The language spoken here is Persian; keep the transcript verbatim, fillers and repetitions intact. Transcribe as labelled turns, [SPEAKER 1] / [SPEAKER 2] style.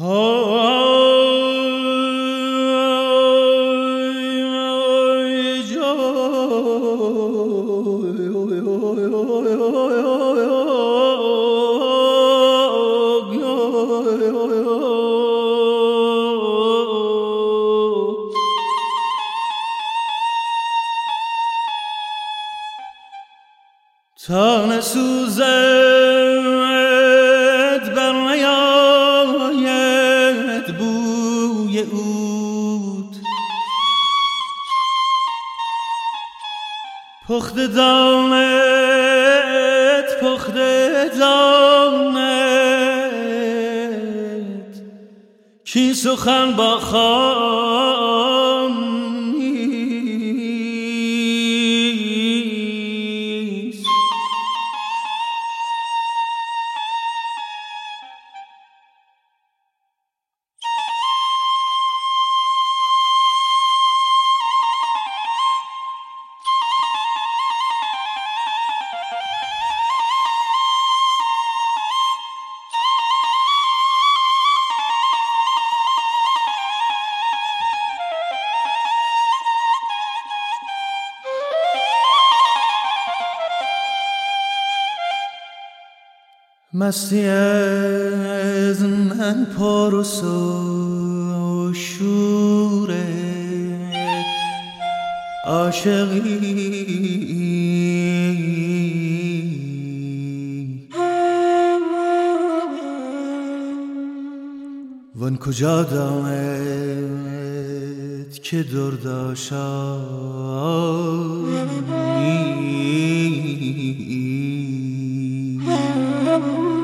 [SPEAKER 1] تا نسوزد بر نیاید بوی عود، پخته داند پخته داند کی سخن با خام مستی از من پرس و شور عاشقی، وان کجا داند که درداشانی